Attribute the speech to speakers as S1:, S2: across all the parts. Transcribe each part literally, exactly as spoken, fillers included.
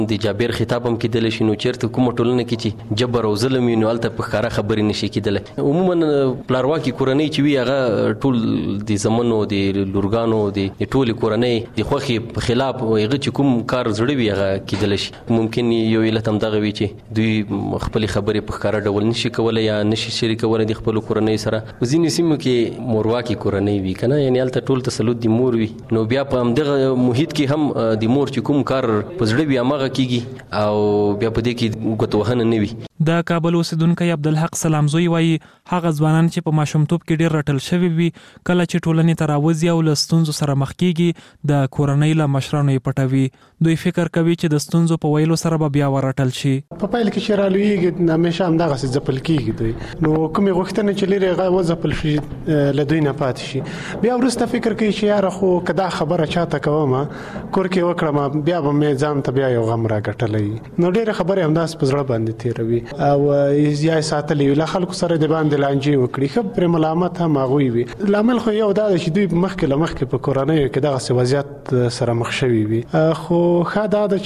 S1: د جابر خطاب هم کېدلی شي، نو چېرته کومه ټولنه کې چې جبر او ظلم وي نو هلته په ښکاره خبرې نشي کېدلی. عموما پلارواکي کورنۍ چې وي هغه ټول د زمنو د لورګانو د ټولې کورنۍ د خوښې په خلاف هغه چې کوم کار زړه وي هغه کېدلی شي. ممکن یو علت همدغه وي چې دوی خپلې خبرې په ښکاره ډول نشي کولی یا نشي شریکولی د خپلو کورنۍ سره. په ځینې سیمو کې مورواکي کورنۍ وي که نه، یعنې هلته ټول تسلط د مور وي، نو بیا په همدغه محیط کې هم د مور چې کوم کار په زړه وي هماغه کېږي او بیا په دې کې ګوتوهنه نه وي.
S2: د کابل اوسیدونکی عبدالحق سلامزوی وایي هغه ځوانان چې په ماشومتوب کې ډېر رټل شوي وي کله چې ټولنې ته راوځي او له ستونزو سره مخ کېږي د کورنۍ له مشرانو یې پټوي. دوی فکر کوي چې د ستونزو په ویلو سره به بیا ورټل شي.
S3: په پیل کې چې رالویږي همیشه همدغسې ځپل کېږي دوی، نو کومې غوښتنې چې لري هغه وځپل شي له دوی نه پاتې شي. بیا وروسته فکر کوي چې یاره خو که دا خبره چاته کوم کور کې وکړم بیا به مې ځان ته بیا یو غم راګټلی، نو ډېرې خبرې همداسې په زړه باندې تېروي او یا یې ساتلی وي، له خلکو سره د باندې لانجې وکړي، ښه پرې ملامت هم هغوی وي. لامل خو یو دا ده چې دوی مخکې له مخکې په کورنیو کې دغسې وضعیت سره مخ شوي وي. خو ښه دا ده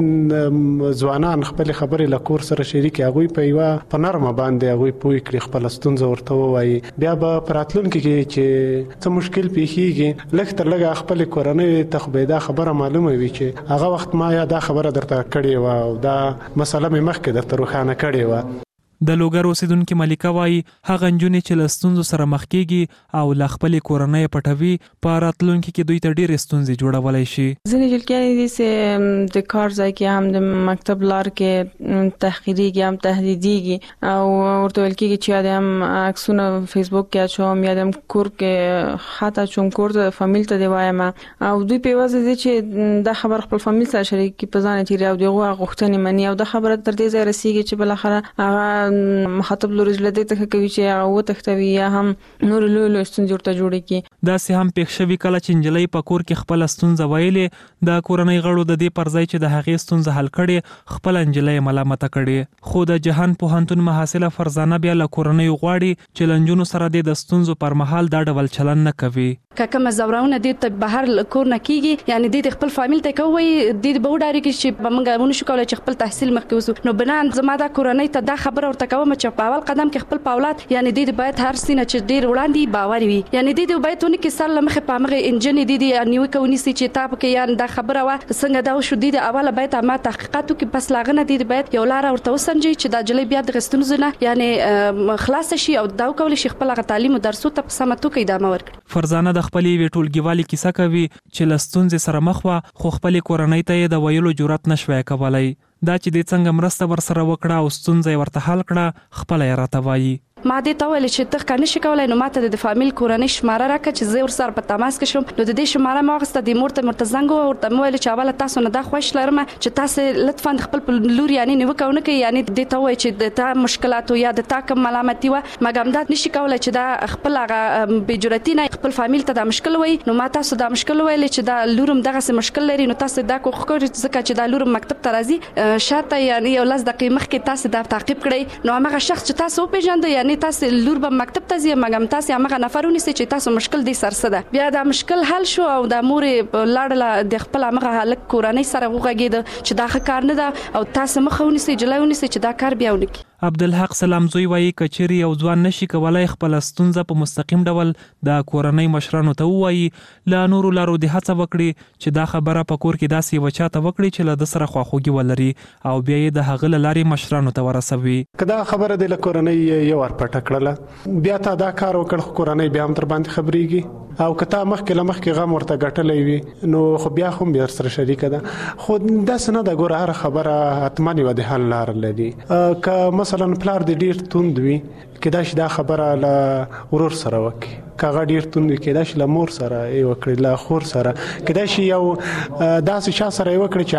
S3: چې ځوانان خپلې خبرې له کور سره شریکې هغوی په یوه په نرمه باندې هغوی پوه کړي، خپله ستونزه ورته ووایي. بیا به په راتلونکي کې چې څه مشکل پیښیږي لږ تر لږه خپلې کورنۍ ته خو به دا خبره معلومه وي چې هغه وخت ما یا دا خبره درته کړې وه او دا مسله مې مخکې درته روښانه کړې وه.
S2: د لوګر اوسیدونکي ملیکه وایي هغه نجونې چې له ستونزو سره مخ کېږي او له خپلې کورنۍ پټوي په راتلونکي کې دوی ته ډېرې ستونزې جوړولی شي.
S4: ځینې جلګیانې دي چې د کار ځای کې هم د مکتب لار کې تحقیریږي هم تهدیدیږي او ورته ویل کېږي چې یا د هم عکسونه فیسبوک کې اچوم یا د هم کور کې خط اچوم، کور ته فامیل ته دې وایم او دوی په یوازې دي چې دا خبر خپل فامیل سره شریک کړي، په ځان یې تېري او د هغو غوښتنې مني او دا خبره تر دې ځایه رسېږي چې بالاخره هغه مخاطب لوري له دې ته کوي چې هغه وتښتوي یا هم نور لوی لوی ستونزې ورته جوړې کړي.
S2: داسې هم پېښ شوي کله چې نجلۍ په کور کې خپله ستونزه ویلې د کورنۍ غړو د دې پر ځای چې د هغې ستونزه حل کړې خپله نجلۍ ملامته کړې. خو د جهان پوهنتون محصله فرزانه بیا له کورنیو غواړي چې له نجونو سره دې د ستونزو پر مهال دا ډول چلن نه کوي.
S5: که کومه زورونه دې ته بهر کور نه کېږي، یعنې دې د خپل فامیل ته کوي دې به وډارېږي چې به موږ ونشو کولی چې خپل تحصیل مخکې وسو، نو بنا زما دا کورنۍ ته دا خبره ورته کوم چې په اول قدم کې خپل په اولاد یعنې دې باید هر سینه چې ډېر وړاندې باور وي، یعنې دې باید ونه کې سر له مخې په همغې انجنې دې نیوکه ونیسي چې تا پکې یعنې دا خبره وه څنګه دا وشو، دې د اوله باید ما تحقیقات وکړي، پس له هغه نه دې باید یو لاره ورته وسنجوي چې دا نجلۍ بیا دغه ستونزو نه یعنې خلاصه شي او دا وکولی شي خپل هغه تعلیم او درسو ته په سمه توګه ادامه ورکړي.
S2: فرزانه د خپلې یوې ټولګیوالې کیسه کوي چې له ستونزې سره مخ وه خو خپلې کورنۍ ته یې د ویلو جرأت نه شوی کولی. دا چې دې څنګه مرسته ورسره وکړه او ستونزه یې ورته حل کړه خپله یې راته وایي.
S5: ما دې ته ویل چې ته ښه نشي کولی نو ماته د فامیل کورنۍ شماره راکړه چې زه ورسره په تماس کې شم. نو د دې شماره مې واخیسته، دې مور ته مې ورته زنګ ووهه، ورته مې ویل چې اوله تاسو نه دا خوښ لرم چې تاسې لطفا د خپل په لور یعنې نیوکه ونه کوئ، یعنې دې ته ووایئ چې د تا مشکلاتو یا د تا کوم ملامتي وه مګر همدا نشي کولی چې دا خپل هغه بې جرأتي نه خپل فامیل ته دا مشکل وایي. نو ما تاسو دا مشکل ویلی چې دا لور هم دغسې مشکل لري، نو تاسو دا کوښښ کوئ ځکه چې دا لور مکتب ته راځي شاته یعنې یو لس دقیقې مخکې تاسو دا تعقیب کړئ، نو همغه شخص چې تاسو وپېژنده یعنې تاسو لور به مکتب ته ځي مګر تاسو هغه نفر ونیسئ چې تاسو مشکل دې سر څه ده. بیا دا مشکل حل شو او دا مور یې لاړله د خپل هغه هلک کورنۍ سره وغږېده چې دا ښه کار نه ده او تاسو مخه ونیسئ جلای ونیسئ چې دا کار بیا ونه کړي.
S2: عبدالحق سلامزوی وایي که چیرې یو ځوان نشي کولی خپله ستونزه په مستقیم ډول د کورنۍ مشرانو ته ووایي، له نورو لارو دې هڅه وکړي چې دا خبره په کور کې داسې یوه چا ته وکړي چې له ده سره خواخوږي ولري او بیا یې د هغه له لارې مشرانو ته ورسوي.
S3: که دا خبره دې له کورنۍ یو ور پټه کړله بیا تا دا کار وکړ خو کورنۍ بیا هم در باندې خبرېږي او که تا مخکې له مخکې غم ورته ګټلی وي نو خو بیا خو هم بیا سره شریکه ده. خو داسې نه ده، ګوره هره خبره حتما یوه د حل لاره لري. که مثلا پلار دې ډېر توند وي کېدای شي دا خبره له ورور سره وکړي، که هغه ډېر توند وي کېدای شي له مور سره یې وکړي، له خور سره کېدای شي یو داسې چا سره یې وکړي چې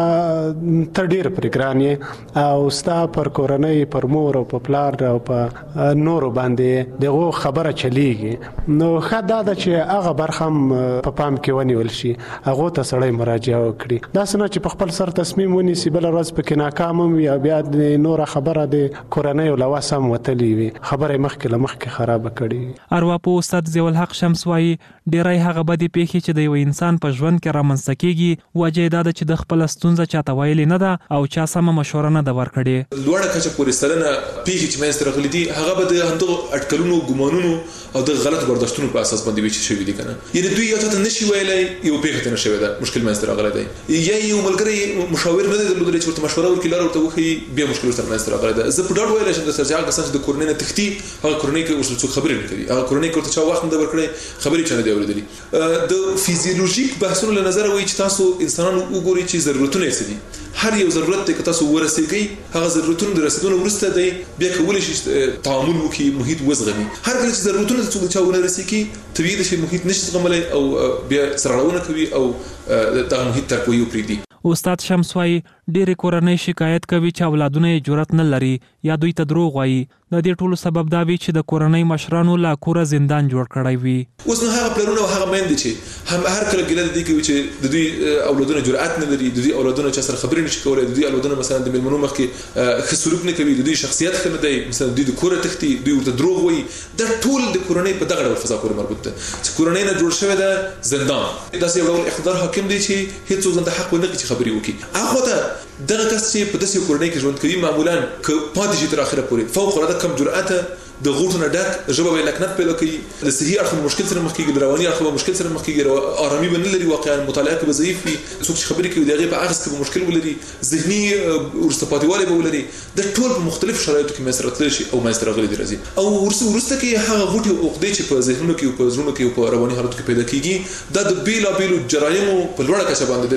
S3: هغه ته ډېر پرې ګران یې او ستا پر کورنۍ پر مور او په پلار او په نورو باندې د هغو خبره چلیږي، نو ښه دا ده چې هغه برخه هم په پام کې ونیول شي، هغو ته سړی مراجعه وکړي. داسې نه چې په خپل سر تصمیم ونیسي بله ورځ پکې ناکام هم وي او بیا د نوره خبره د کورنیو له وس هم وتلې وي، خبره یې مخکې له مخکې خرابه کړې.
S2: ارواپوه استاد ضیاءالحق شمس وایي ډیری هغه بدې پیښې چې د یو انسان په ژوند کې رامنځته کیږي وجه یې دا ده چې د خپل ستونزه چاته ویلې نه ده او چا سمه مشوره نه ده ورکړې.
S6: لوړه کچه پورې سلنه پیښې چې منځته راغلي دي هغه به د همدغو اټکلونو ګمانونو او د غلط برداشتونو په اساس باندې ویل شوي دي کنه. یعنې دوی یو ته نشي ویلی یو پیښه ته نه شوې ده مشکل منځته راغلی دی یا یو ملګری مشاور نه دی درلودلی چې ورته مشوره ورکړي لاره ورته وښیي بیا مشکل ورسره منځته راغلی ده. زه په ډاډ ویلی شم درسره چې هغه کسان چې د کورنۍ نه تښتي هغه کورنۍ کې ورسره څوک خبرې نه کوي هغه کورنۍ کې ورته چا وخت نه دی ورکړی خبرې چا نه دی اورېدلي. د فیزیولوژیک بحثونو له نظره وایي چې تاسو انسانان وګورئ چې ضرورتونه یې څه دي. هر یو ضرورت دی که تاسو ورسېږئ هغه ضرورتونه د رسېدو وروسته دی بیا کولی شي تعامل وکړي محیط وزغمي. هر کله چې ضرورتونه د څوک د چا ونه رسېږي طبیعي ده چې محیط نشي زغملی او بیا سرغړونه کوي او دغه محیط ترک وهي او پرېږدي.
S2: استاد شمس وایي ډېرې کورنۍ شکایت کوي چې اولادونه یې جرأت نه لري یا دوی ته دروغ وایي. د دې ټولو سبب دا وي چې د کورنۍ مشرانو لا کوره زندان جوړ کړی وي.
S6: اوس نو هغه پلرونه او هغه میندې چې هم هر کله ګیله د دې کوي چې د دوی اولادونه جرأت نه لري د دوی اولادونه چا سره خبرې نشي کولی د دوی اولادونه مثلا د مېلمنو مخکې ښه سلوک نه کوي د دوی شخصیت ښه نه دی مثلا دوی د کوره تښتي دوی ورته دروغ وایي. دا ټول د کورنۍ په دغه ډول فضا پورې مربوط ده چې کورنۍ نه جوړ شوی ده زندان. داسې یو ډول اقتدار حاکم دی چې هېڅوک ځان ته حق ونه کړي چې خبرې وکړي. هغه ته دغه کس چې په داسې کورنۍ کې ژوند کوي معمولا که پاتې شي تر اخره پورې فوق العاده کم جرأته د غوټو نه ډک ژبه به یې لکنت پیدا کوي د صحي اړخ مشکل سره مخ کېږي د رواني اړخ به مشکل سره مخ کېږي آرامي به نه لري واقعا مطالعه کې به ضعیف وي څوک چې خبرې کوي د هغې په اخذ کې به مشکل ولري ذهني وروسته پاتې والی به ولري. د ټول په مختلفو شرایطو کې منځته راتللی شي او منځته راغلی دي راځي او وروسته کې هغه غوټې او عقدې چې په ذهنونو کې او په زړونو کې او په رواني حالاتو کې پیدا کېږي دا د بېلابېلو جرایمو په لوړه کچه باندې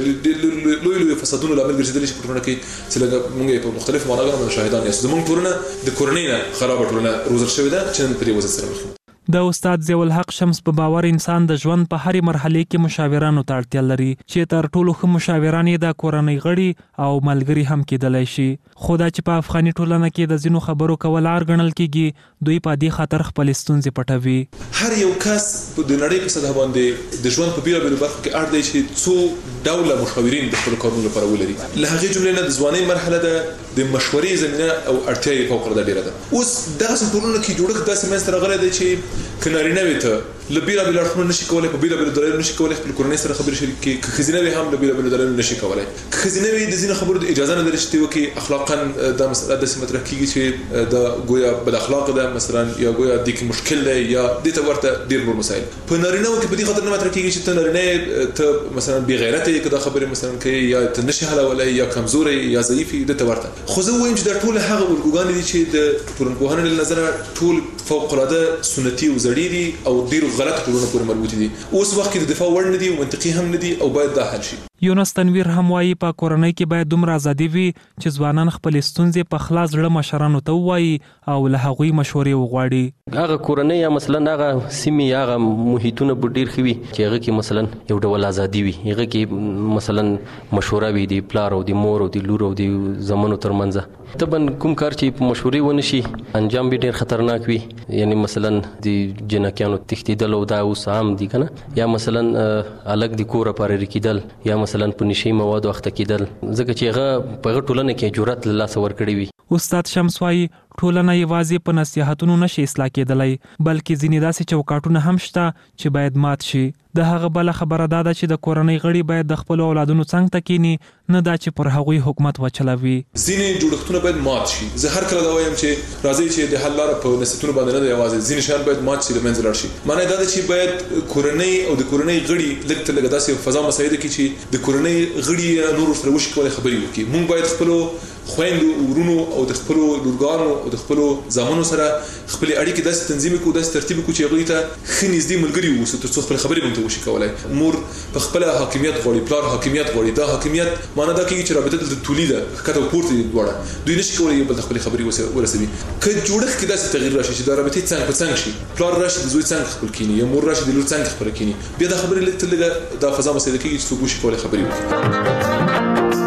S6: د لویو لویو فسادونو لامل ګرځېدلی شي په ټولنه کې چې لږ موږ یې په مختلفو معناګانو باندې شاهدان یاستو. زموږ ټولنه د کورنۍ نه خرابه ټولنه روزل شوې ده چې نن په دې وضعیت سره مخ.
S2: د استاد ضیاء الحق شمس په باور انسان د ژوند په هرې مرحلې کې مشاورانو ته اړتیا لري چې تر ټولو ښه مشاوران یې د کورنۍ غړي او ملګري هم کېدلی شي. خو دا چې په افغاني ټولنه کې د ځینو خبرو کول عار ګڼل کېږي دوی په دې خاطر خپلې ستونزې پټوي.
S6: هر یو کس د نړۍ په سطحه باندې د ژوند په بېلابېلو برخو کې اړ دی چې څو ډوله مشاورین د خپلو کارونو لپاره ولري. له هغې جملې نه د ځوانۍ مرحله ده د مشورې زمینه او اړتیا یې فوق العاده ډېره ده. اوس دغسې ټولنو کې جوړښت داسې منځته راغلی دی چې که نارینه وي ته له بېلابېلو اړخونو نشي کولی په بېلابېلو دلایلو نشي کولی خپل کورنۍ سره خبرې شریک کړي. که ښځینه وي هم له بېلابېلو دلایلو نشي کولی. که ښځینه وي د ځینو خبرو د اجازه نه لري چې ته وکړي اخلاقا دا مسله داسې مطرح کېږي چې دا ګویا بد اخلاقه ده مثلا یا ګویا دې کې مشکل دی یا دې ته ورته ډېر نور مسایل. په نارینهو کې په دې خاطر نه مطرح کېږي چې ته نارینه ته مثلا بېغیرته یې که دا خبرې مثلا کوي یا ته نشي حلولی یا کمزوری یا ضعیف یې دې ته ورته. خو زه ووایم چې دا ټول هغه الګوګانې دي چې د ټولنپوهنې له نظره ټول فوق العاده سنتي او زړې دي او ډېرو غلطو ټولنو پورې مربوطې دي. اوس وخت کې د دفاع وړ نه دي او منطقي هم نه دي او باید دا حل شي.
S2: یونس تنویر هم وایي په کورنۍ کې باید دومره ازادي وي چې ځوانان خپلې ستونزې په خلاص زړه مشرانو ته ووایي او له هغوی مشورې وغواړي.
S1: هغه کورنۍ یا مثلا هغه سیمې هغه محیطونه به ډېر ښه وي چې هغه کې مثلا یو ډول ازادي وي هغه کې مثلا مشوره وي د پلار او د مور او د لور او د زامنو ترمنځ. طبعا کوم کار چې په مشورې ونه شي انجام به ډېر خطرناک وي. یعنی مثلا د جنکیانو تښتېدل او دا اوس عام دي که نه یا مثلا الګ د کوره پارېرې کېدل یا مثلا په نشي موادو اخته کېدل ځکه چې هغه په هغه ټولنه کې جرأت له لاسه ورکړی وي.
S2: استاد شمس وایي ټولنه یوازې په نصیحتونو نشي اصلاح کېدلی بلکې ځینې داسې چوکاټونه هم شته چې باید مات شي. د هغه بله خبره دا ده چې د کورنۍ غړي باید د خپلو اولادونو څنګ ته کینی نه دا چې پر هغوی حکومت وچلوي.
S6: ځینې جوړښتونه باید مات شي. زه هر کله دا وایم چې راځئ چې د حل لاره په نصیحتونو باندې نه ده یوازې ځینې شیان باید مات شي له منځه لاړ شي. معنی دا ده چې باید کورنۍ او د کورنۍ غړي لږ تر لږه داسې فضا مساعده کړي چې د کورنۍ غړي نور ورسره وشي کولی خبرې وکړي. موږ باید خپلو خویندو ورونو او د خپلو لورګانو او د خپلو زامنو سره خپلې اړیکې داسې تنظیم کړو داسې ترتیب کړو چې هغوی ته ښه نږدې ملګري واوسو تر څو خپلې خبرې ورته وشي کولی. مور په خپله حاکمیت غواړي پلار حاکمیت غواړي. دا حاکمیت معنی دا کېږي چې رابطه دلته طولي ده ښکته او پورته دي دواړه دوی نشي کولی یو بل ته خپلې خبرې ورسوي. که جوړښت کې داسې تغییر راشي چې دا رابطې څنګ په څنګ شي پلار راشي د زوی څنګ خپل کیني یا مور راشي د لور څنګ خپله کیني بیا دا خبرې لږ تر لږه دا فضا مساعده کېږي چې څوک وشي کولی خبرې وکړي.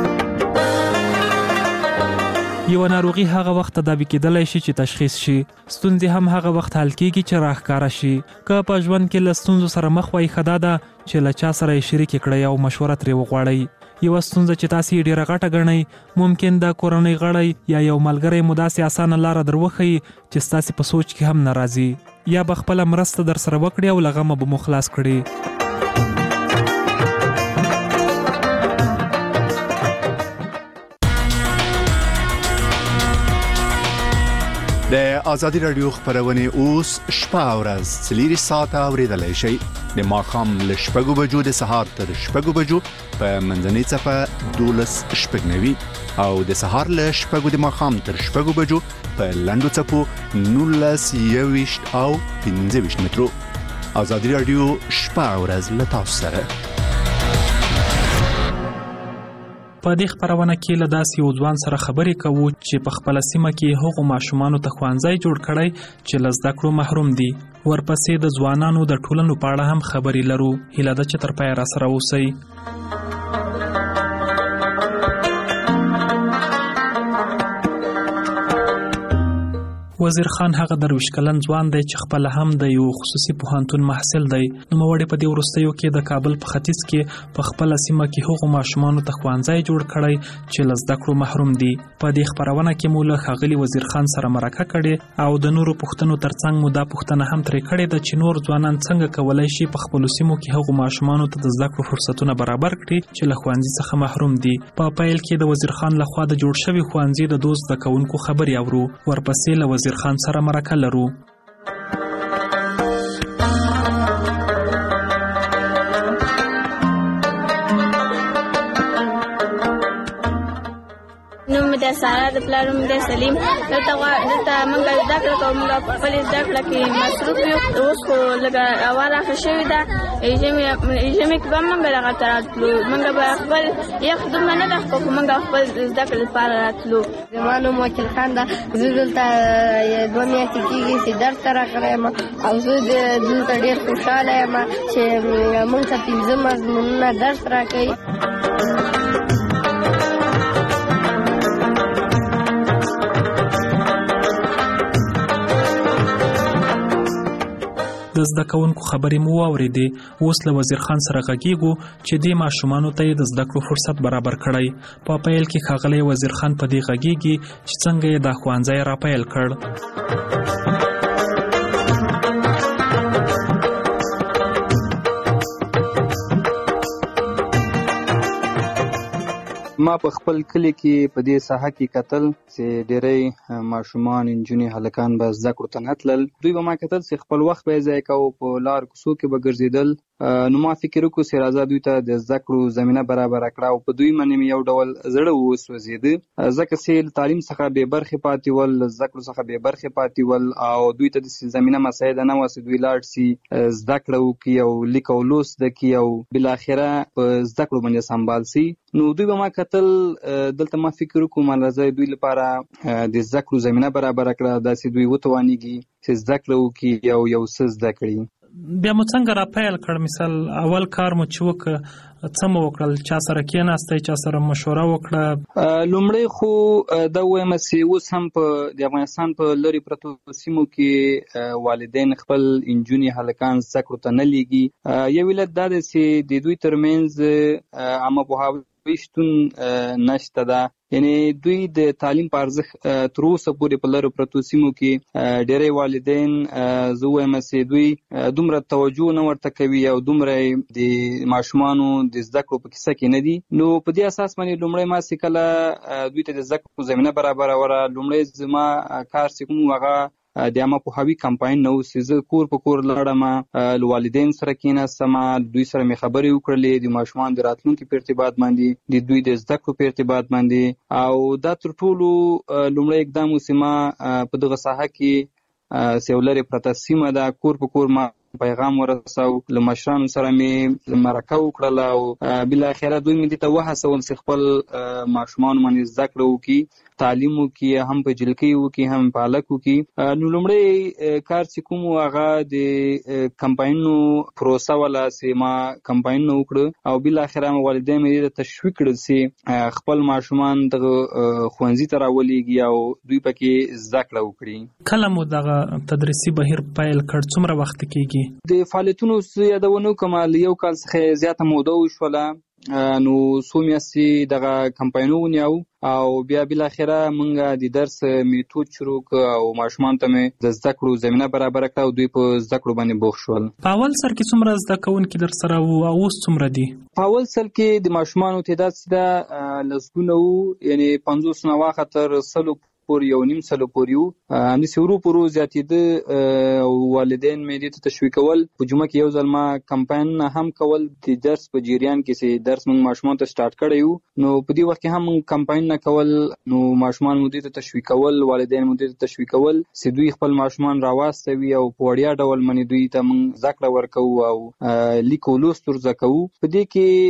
S2: یو ناروغي هغه وخت تداوي کېدلی شي چې تشخیص شي. ستونزې هم هغه وخت حل کېږي چې راښکاره شي. که په ژوند کې له ستونزو سره مخ وای ښه دا ده چې له چا سره یې شریکې کړئ او مشوره ترې وغواړئ. یوه ستونزه چې تاسې یې ډېره غټه ګڼئ ممکن د کورنۍ غړی یا یو ملګری مو داسې اسانه لاره در وښیي چې ستاسې په سوچ کې هم نه راځي. یا به خپل مرسته در سره وکړي او لغمه به مو خلاص کړي.
S7: د آزادي رادیو خبرونه اوس شپه او ورځ څلور ساعته اوریدلای شئ. د ماښام له شپږو بجو د سهار تر شپږو بجو په منځنۍ څپه دولس شپږ نوي او د سهار له شپږو د ماښام تر شپږو بجو په لنډو څپو نولس یويشت او پنځه ویشت مترو. آزادي رادیو شپه او ورځ له تاسو سره.
S2: په دې خبرونه کې له داسې یو ځوان سره خبرې کوو چې په خپل سیمه کې هغو ماشومانو ته ښوونځی جوړ کړی چې له زده کړو محروم دي. ورپسې د ځوانانو د ټولنو په اړه هم خبرې لرو. هیله ده چې تر پایه راسره اوسئ. وزیر خان هغه درویش کلن ځوان دی چې خپل هم د یو خصوصي پوهنتون محصل دی. نوموړی په دې وروستیو کې د کابل په ختیځ کې په خپل سیمه کې هغو ماشومانو ته ښوونځی جوړ کړی چې له زده کړو محروم دي. په دې خبرونه کې مو له ښاغلي وزیر خان سره مرکه کړې او د نورو پوښتنو ترڅنګ مو دا پوښتنه هم ترې کړې ده چې نور ځوانان څنګه کولی شي په خپلو سیمو کې هغو ماشومانو ته د زده کړو فرصتونه برابر کړي چې له ښوونځي څخه محروم دي. په پیل کې د وزیر خان لخوا د جوړ شوي ښوونځي د دوه زده کوونکو خبرې اورو. ورپسې له وزیر خان سره مرکه لرو.
S8: د سارا د پلار نوم دی سلیم. دلته دلته موږ زده کړه کوو. موږ په خپل زده کړه کې مصروف یو. اوس خو لږه هوا راښه شوې ده. ژمي ژمي کې به موږ دغه ته راتلو. موږ به خپل یخ دومره نه ده خو موږ خپل زده کړې لپاره راتلو.
S9: زما نوم وکیل خان ده. زه دلته دوه میاشتې کېږي چې درس ته راغلی یم او زه دلته ډېر خوشحاله یم چې موږ ته پنځه مضمونونه درس راکوي.
S2: د زده کوونکو خبرې مو واورېدې. اوس له وزیر خان سره غږیږو چې دې ماشومانو ته یې د زده کړو فرصت برابر کړی. په پیل کې ښاغلی وزیر خان په دې غږیږي چې څنګه یې دا ښوونځی راپیل کړ.
S10: ما په خپل کلی کې په دې ساحه کې کتل چې ډېری ماشومان انجونې هلکان به زده کړو ته نه تلل. دوی به ما کتل چې خپل وخت به یې ضایع کوو، په لار کوڅو کې به ګرځېدل. نو ما فکر وکړو چې راځه دوی ته د زده کړو زمینه برابره کړه او په دوی باندې مې یو ډول زړه وسوځېده ځکه چې له تعلیم څخه بې برخې پاتې ول، له زده کړو څخه بې برخې پاتې ول او دوی ته داسې زمینه مساعده نه وه چې دوی لاړ شي زده کړه وکړي او لیک او لوست زده کړي او بالاخره په زده کړو باندې سمبال شي. نو دوی به ما کتل دلته ما فکر وکړو ما راځه دوی لپاره د زده کړو زمینه برابره کړه، داسې دوی وتوانېږي چې زده کړه وکړي او یو څه زده کړي.
S2: بیا مو څنګه را پیل کړ؟ مثال اول کار مو چې وکړ څه مو وکړل؟ چا سره کېناستئ؟ چا سره مشوره وکړه؟
S10: لومړی خو دا ووایم چې اوس هم په د افغانستان په لرې پرتو سیمو کې والدین خپل انجونې هلکان زده کړو ته نه لیږي. یو علت دا دی چې د دوی ترمنځ عامه پوهاوی شتون نشته ده، یعنی دوی د تعلیم په ارزښت تر اوسه پورې په لرو پرتو سیمو کې ډېری والدین زه وایم چې دوی دومره توجه نه ورته کوي او دومره د ماشومانو د زده کړو په کیسه کې نه دي. نو په دې اساس باندې لومړی ما چې کله دوی ته د زده کړو زمینه برابروله، لومړی زما کار چې کوم هغه د عامه پوهاوي کمپاین نه و چې زه کور په کور لاړم، له والدین سره کېناستم، دوی سره مې خبرې وکړلې د ماشومانو د راتلونکي په ارتباط باندې، د دوی د زده کړو په ارتباط باندې. او دا تر ټولو لومړی اقدام و چې ما په دغه ساحه کې چې یو لرې پرته سیمه ده کور په کور ما پیغام ورساو، له مشرانو سره مې مرکه وکړله او بالاخره دوی مې دې ته وهڅول چې خپل ماشومان باندې زده کړه وکړي، تعلیم وکړي، هم په جلکۍ وکړي هم په هلک وکړي. نو لومړی کار چې کوم هغه د کمپاینونو پروسه وله چې ما کمپاینونه وکړه او بالاخره مې والدین مې دې ته تشویق کړل چې خپل ماشومان دغه ښوونځي ته راولېږي او دوی پکې زده کړه وکړي.
S2: کله مو دغه تدریسي بهیر پیل کړ؟ څومره وخت کېږي؟
S10: د فعالیتونو یادونه کوم له یو کال څخه زیاته موده وشوله. نو څو میاشتې دغه کمپاینونه ونیو او بیا بل اخره مونږ د درس میتود شروع او ماشومان ته مې د زده کړو زمينه برابر کړه او دوی په زده کړو باندې بوخ شول.
S2: په اول سر کې څومره زده کوونکي در سره وو او اوس څومره دي؟
S10: په اول سر کې د ماشومانو تعداد سیده لسګونه وو، یعنی پنځوس نه واخه تر سلو پورې یو نیم سلو پورې وو. همداسې ورو په ورو زیاتېده او والدین مې دې ته تشویقول. په جمعه کې یو ځل ما کمپاین هم کول د درس په جریان کې چې درس موږ ماشومان ته سٹارټ کړی وو، نو په دې وخت کې هم کمپاین نه کول، نو ماشومان مو دې ته تشویقول، والدین مو دې ته تشویقول چې دوی خپل ماشومان راواستوي او په وړیا ډول باندې دوی ته موږ زده کړه ورکوو او لیک او لوست ورزده کوو. په دې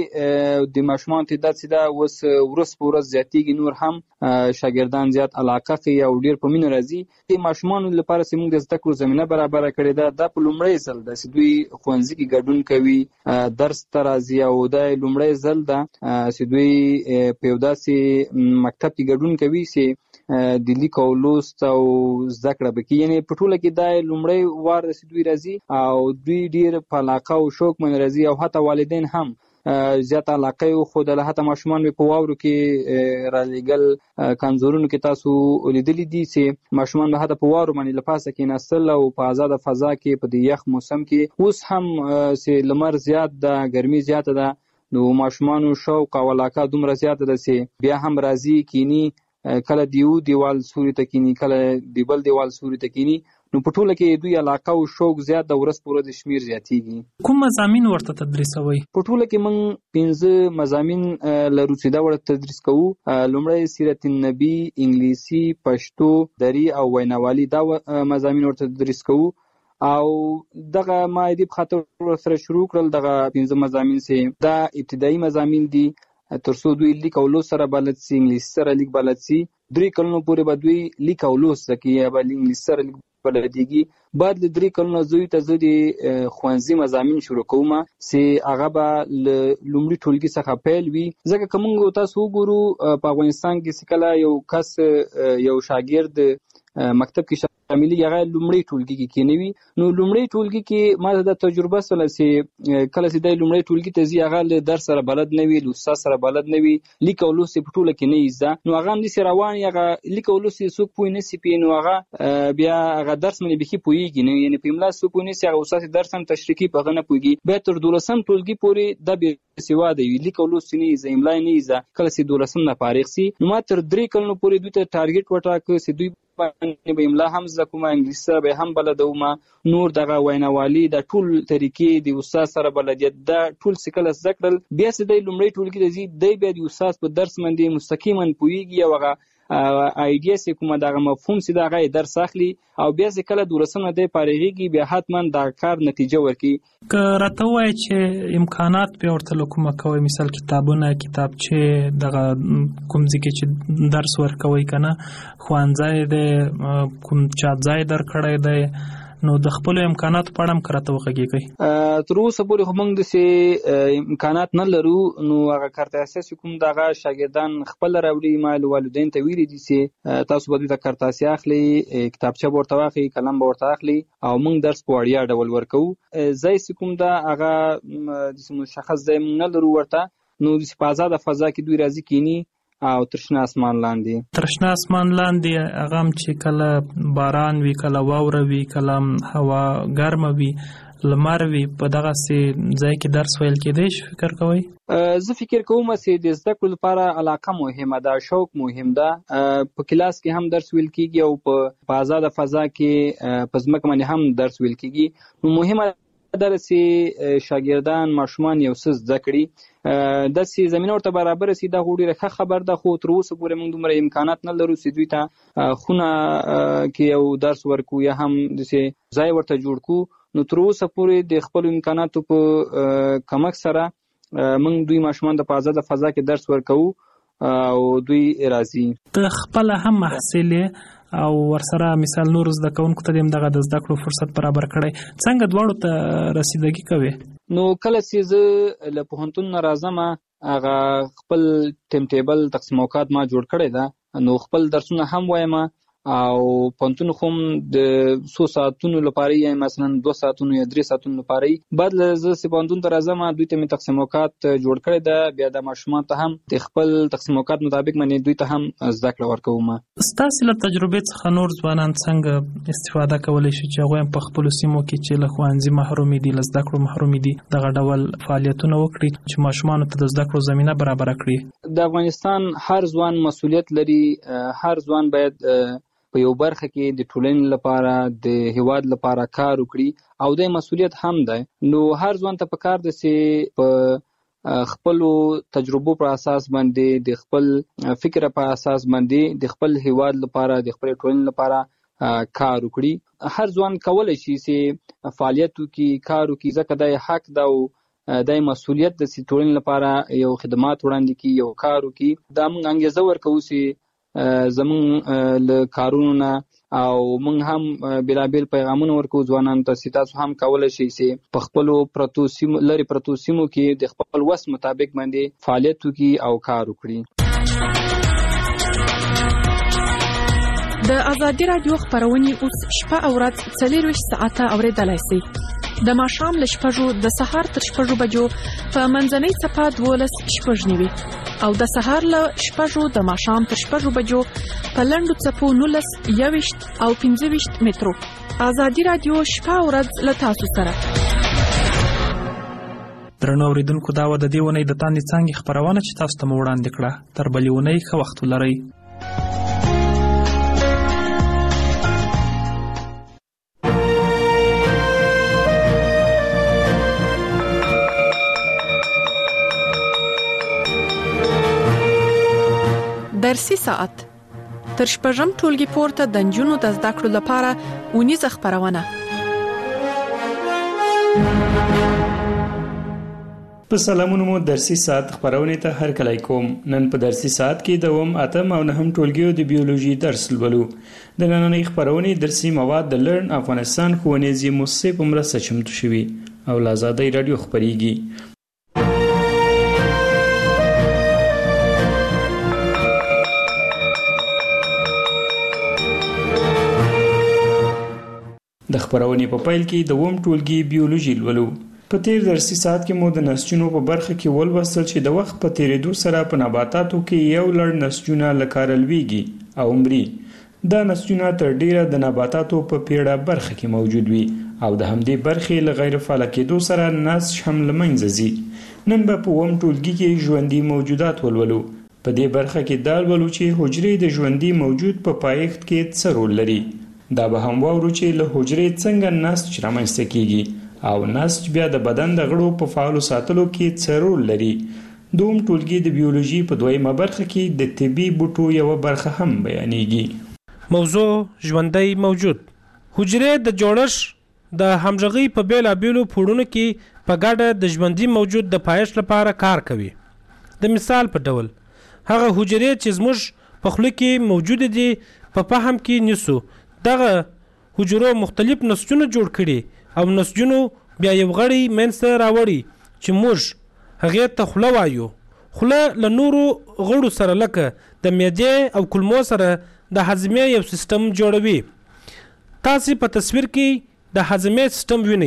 S10: کې د ماشومان تعداد سیده اوس ورځ په ورځ زیاتېږي، نور هم شاګردان زیات علاقه کوي او ډیر په مینه راځي. د ماشومانو لپاره چې موږ د زده کړو زمينه برابر کړې ده، دا په لومړی ځل ده چې دوی ښوونځي کې ګډون کوي، درس ته راځي او دا لومړی ځل ده چې دوی په یو داسې مکتب کې ګډون کوي چې د لیک او لوست او زده کړه به کوي. یعنی په ټوله کې دا لومړی وار ده چې دوی راځي او دوی ډیر په علاقه او شوق باندې راځي او حتی والدین هم زیات علاقه یو خو د حتی ماشومان په واورو کې را لېګل کانزورونو کې تاسو ولیدلې دي چې ماشومان به حتی په واورو باندې لپاسه کې نستل او په آزاد فضا کې په د یخ موسم کې اوس هم چې لمر زیات ده، ګرمي زیاته ده، نو ماشومان شوق او علاقه دومره زیاته ده چې بیا هم راځي کینی، کله دیو دیوال سوري ته کینی، کله دی بل دیوال سوري ته کینی. نو په ټوله کې دوی علاقه او شوق زیات د ورځ پر ورځ شمیر زیاتېږي.
S2: کوم مضامین ورته تدریسوي؟
S10: په ټوله کې موږ پنځه مضامین لرو چې دا ورته تدریس کوو. لومړی سیرت النبی، انګلیسي، پښتو، دري او ویناوالي، دا مضامین ورته تدریس کوو. او دغه ما دې په خاطر سره شروع کړل دغه پنځه مضامین چې دا ابتدایي مضامین دي ترڅو دوی لیک او لوست سره بلد سي، انګلیسي سره لیک بلد سي. درې کلونو پورې به دوی لیک او لوست زده کوي یا به انګلیسي سره لیک بلدیږي. بعد له درې کلونو زوی ته زه د ښوونځي مضامین شروع کوم چې هغه به له لومړي ټولګي څخه پیل وي، ځکه که موږ تاسو وګورو په افغانستان کې چې کله یو کس یو شاګرد مکتب کې شاملېږي هغه لومړي ټولګي کې کېنوي. نو لومړي ټولګي کې ما د تجربه سره چې کله چې د لومړي ټولګي ته ځي هغه له درس سره بلد نه وي، له استاد سره بلد نه وي، لیک او لوست په ټوله کې نه زده، نو هغه همداسې روان هغه لیک او لوست څوک پوه نه سي پی، نو هغه بیا هغه درس باندې بیخي پوهېږي نه، یعنې په املا څوک پوه نه سي، هغه استاد درس هم تشریح کوي په هغه نه پوهېږي. بیا تر دولسم ټولګي پورې دا بېسواده وي، لیک او لوست نه زده، املا نه زده. کله چې دولسم نه فارغ سي نو ما تر درې کلونو پورې دوی ته ټارګېټ وټاکه چې دوی باندې به املا هم زده کوم، انګلیسي سره به هم بلدوم، نور دغه ویناوالي د ټول طریقې د استاد سره بلدیت دا ټول سکل زده کړل. بیا چې د لومړي ټولګي ته ځي دی بیا د استاد په درس باندې مستقیما پوهېږي او هغه آیډیا چې کومه دغه مفهوم چې د هغه درس اخلي او بیا چې کله دولسم نه دی فارغېږي بیا حتما د کار نتیجه ورکوي.
S2: که راته ووایې چې امکانات بیا ورته له کومه کوئ، مثال کتابونه، کتابچې، دغه کوم ځای کې چې درس ورکوئ که نه، ښوونځی دی، کوم چاپ ځای درکړی دی، نو د خپلو امکاناتو په اړه هم که راته وغږېږئ.
S10: تر اوسه پورې خو موږ داسې امکانات نه لرو، نو هغه کارت اساسي کوم دغه شاګردان خپله راوړي. ما والدین ته ویلي دي چې تاسو به دوی ته کارت اساسي اخلي، کتابچه به ورته واخلي، قلم به ورته اخلي او موږ درس په وړیا ډول ورکوو. ځای چې کوم ده هغه داسې مشخص ځای موږ نه لرو ورته، نو داسې په ازاده فضا کې دوی راځي کینی او ترشنه اسمان لاندې
S2: ترشنه اسمان لاندې هغه هم چې کله باران وي، کله واوره وي، کله هوا ګرمه وي، لمر وي، په دغسې ځای کې درس ویل کېدی شي فکر کوئ؟
S10: زه فکر کوم چې د زده کړو لپاره علاقه مهمه ده، شوق مهم ده. په کلاس کې هم درس ویل کېږي او په آزاده فضا کې په ځمکه باندې هم درس ویل کېږي. نو مهمه ده چې شاګردان ماشومان یو څه زده کړي، داسې زمینه ورته برابر سي. دا خو ډېره ښه خبر ده، خو تر اوسه پورې موږ دومره امکانات نه لرو چې دوی ته خونه کې یو درس ورکو یا هم داسې ځای ورته جوړ کړو. نو تر اوسه پورې د خپلو امکاناتو په کمک سره موږ دوی ماشومان ته په آزاده فضا کې درس ورکوو او دوی راځي.
S2: ته خپله هم محصل او ورسره مثال نور زده کوونکو ته هم دغه د زده کړو فرصت برابر کړی، څنګه دواړو ته رسیدګي کوي؟
S10: نو کله چې زه له پوهنتون نه راځم هغه خپل ټیم ټیبل تقسیم اوقات ما جوړ کړی ده، نو خپل درسونه هم وایم او پونتون هم د څو ساعتونو لپاره یا مثلا دوه ساعتونو یا درې ساعتونو لپاره بعد له ز پونتون تر ازمه دوی ته می تقسیم اوقات جوړ کړی دا بیا د ماشومان ته هم د خپل تقسیم اوقات مطابق منی دوی ته هم زده کړه ورکوم.
S2: ستاسو له تجربې څخه نور ځوانان څنګه استفاده کولای شي چې هغه په خپل سیمو کې چې له ښوونځي محروم دي له زده کړو محروم دي دغه ډول فعالیتونه وکړي چې ماشومان ته د زده کړو زمينه برابر کړي؟
S10: د افغانستان هر ځوان مسؤلیت لري، هر ځوان باید په یو برخه کې د ټولنې لپاره د هیواد لپاره کار وکړي او د مسؤلیت هم ده. نو هر ځوان ته پکار ده چې په خپل تجربو پر اساس باندې د خپل فکر په اساس باندې د خپل هیواد لپاره د خپل ټولنې لپاره کار وکړي. هر ځوان کولای شي چې فعالیت وکړي، کار وکړي، ځکه د حق ده او د مسؤلیت د ټولنې لپاره یو خدمات وړاندې کړي، یو کار وکړي. دا موږ انګیزه ورکوو چې زمون له کارونو نه او موږ هم بلابل پیغامونه ورکو ځوانانو ته چې تاسو هم کولای شئ چې په خپل پروتو سیمو لري پروتو سیمو کې د خپل وس مطابق باندې فعالیت وکړي او کار وکړي.
S11: د ازادي رادیو خبرونه اوس شپه او ورځ څلور ساعته اوریدلای شئ. د ماښام له شپږو د سهار تر شپږو بجو په منځنۍ څپه دولس شپږ نیوي او د سهار له شپږو د ماښام تر شپږو بجو په لنډو څپو نولس یوویشت او پنځه ویشت مترو. ازادي رادیو شپه او ورځ له تاسو سره.
S2: درنو اوریدونکو دا و د دې ونې د تاندې څانګې خبرونه چې تاسو ته وړاندې کړه. تر بلې ونې ښه وخت ولرئ.
S11: درسي ساعت تر شپږم ټولګي پورته د نجونو د زده کړو لپاره اونیزه خبرونه.
S12: په سلامونو مو درسي ساعت خبرونه ته هر کله کوم. نن په درسي ساعت کې دوم اتم او نهم ټولګیو د بیولوژي درس لولو. د نننۍ خبرونه درسي مواد د لرن افغانستان ښوونیزي مؤسسې په مرسته چمتو شوي او له آزادۍ رادیو خبريږي. د خبرونې په پیل کې د ووم ټولګي بیولوژي لولو. په تیر درسي ساعت کې مو د نسجونو په برخه کې ولوستل چې د وخت په تیریدو سره په نباتاتو کې یو لړ نسجونه لکاره لویږي او مري. دا نسجونه تر ډیره د نباتاتو په پیړه برخه کې موجود وي او د همدې برخې له غیر فعال کېدو سره نسج هم له منځه ځي. نن به په ووم ټولګي کې ژوندي موجودات ولولو. په دې برخه کې دا ولولو چې حجرې د ژوندي موجود په پایښت کې څه رول لري. دا به هم واورو چې له حجرې څنګه نسج رامنځته کیږي او نسج بیا د بدن د غړو په فعالو ساتلو کې څه رول لري. دوم ټولګي د بیولوژي په دویمه برخه کې د طبي بوټو یو برخه هم بیانېږي.
S13: موضوع ژوندی موجود. حجرې د جوړښت د همغږي په بیلابیلو پوړونو کې په ګډه د ژوندي موجود د پایښت لپاره کار کوي. د مثال په ډول هغه حجرې چې زموږ په خوله کې موجود دي په فهم کې نیسو دغه حجرو مختلف نسجونه جوړ کړي او نسجونو بیا یو غړی منځته راوړي چې موږ هغه ته خوله وایو. خوله له نورو غړو سره لکه د معدې او کولمو سره د هضمې یو سیستم جوړوي. تاسو په تصویر کې د هضمې سیستم وینئ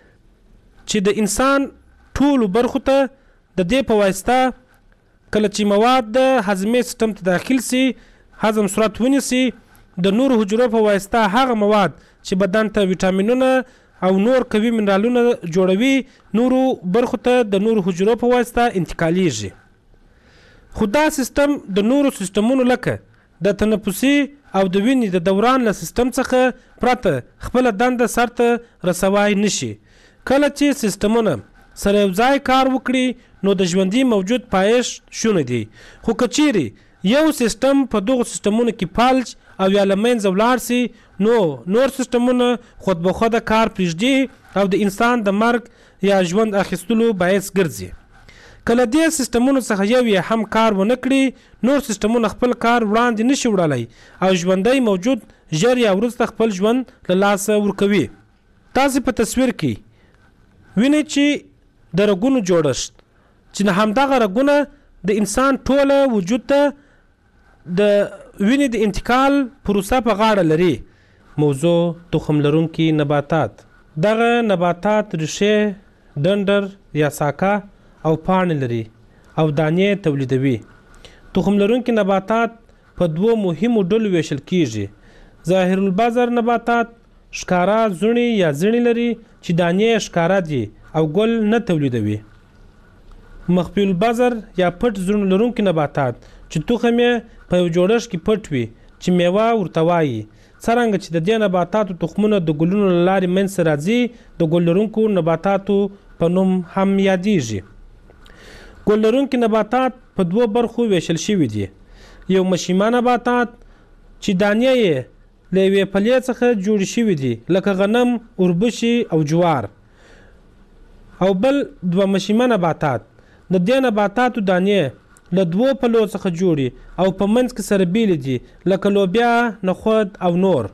S13: چې د انسان ټول برخو ته د دې په واسطه کله چې مواد د هضمې سیستم ته داخل سي هضم صورت ونیسي د نور حجرو په واسطه هغه مواد چې بدن ته ویټامینونه او نور قوي منرالونه جوړوي نورو برخو ته د نور حجرو په واسطه انتقالیږي. خو دا سیستم د نورو سیستمونو لکه د تنفسي او د وینې د دوران له سیستم څخه پرته خپل دنده سرته رسوای نشي. کله چې سیستمونه سره یو ځای کار وکړي نو د ژوندي موجود پایښت شونه دي. خو کچيري یو سیستم په دغه سیستمونو کې فالج او یا لمنځه ولاړ سي نو نور سیستمونه خود به خود کار پرېږدي او د انسان د مرګ یا ژوند اخیستلو باعث ګرځي. کله دې سیستمونو څخه یو یې هم کار ونه کړي نور سیستمونه خپل کار وړاندې نشي وړلای او ژوندی موجود ژر یا وروسته خپل ژوند له لاسه ورکوي. تاسو په تصویر کې وینئ چې د رګونو جوړښت چې همدغه رګونه د انسان ټوله وجود ته د وینې د انتقال پروسه په غاړه لري. موضوع تخم لرونکي نباتات. دغه نباتات ریښې، ډنډر یا ساکه او پاڼې لري او دانې تولیدوي. تخم لرونکي نباتات په دوو مهمو ډلو ویشل کیږي. ظاهر البذر نباتات ښکارا زړي یا زړي لري چې دانې ښکارا دي او ګل نه تولیدوي. مخفي البذر یا پټ زړي لرونکي نباتات چې تخم یې په یو جوړښت کې پټ وي چې میوه ورته وایي. څرنګه چې د دې نباتاتو تخمونه د ګلونو له لارې منځته راځي د ګل لرونکو نباتاتو په نوم هم یادیږي. ګل لرونکي نباتات په دوو برخو ویشل شوي دي. یو مشیمه نباتات چې دانې یې له یوې پلې څخه جوړې شوي دي لکه غنم، اوربشې او جوار. او بل دوه مشیمه نباتات. د دې نباتاتو دانې له دوو پلو څخه جوړي او په منځ کې سره بیلې دي لکه لوبیا، نخود او نور.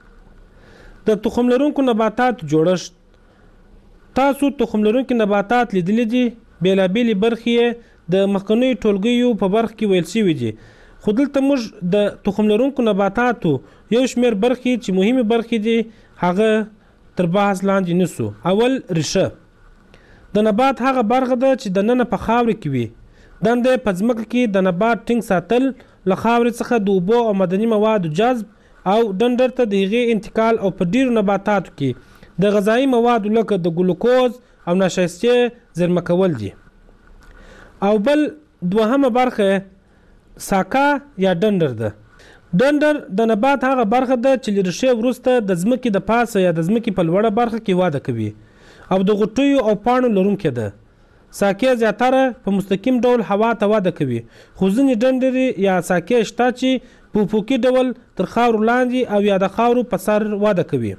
S13: د تخم لرونکو نباتاتو جوړښت. تاسو تخم لرونکي نباتات لیدلی دي. بېلابېلې برخې د مخکنیو ټولګیو په برخه کې ویل شوي دي، خو دلته موږ د تخم لرونکو نباتاتو یو شمېر برخې چې مهمې برخې دي هغه تر بحث لاندې نیسو. اول ریښه. د نبات هغه برخه ده چې دننه په خاورې کې وي. دنده په ځمکه کې د نبات ټینګ ساتل، له خاورې څخه د اوبو او معدني موادو جذب او ډنډر ته د هغې انتقال او په ډیرو نباتاتو کې د غذایي موادو لکه د ګلوکوز او نشایستې زیرمه کول دي. او بل دوهمه برخه ساکه یا ډنډر ده. ډنډر د نبات هغه برخه ده چې له ریښې وروسته د ځمکې د پاسه یا د ځمکې په لوړه برخه کې وده کوي او د غوټیو او پاڼو لرونکې ده. ساکې زیاتره په مستقیم ډول هوا ته وده کوي، خو ځینې ډنډرې یا ساکې شته چې په افقي ډول تر خاورو لاندې او یا د خاورو په سر وده کوي.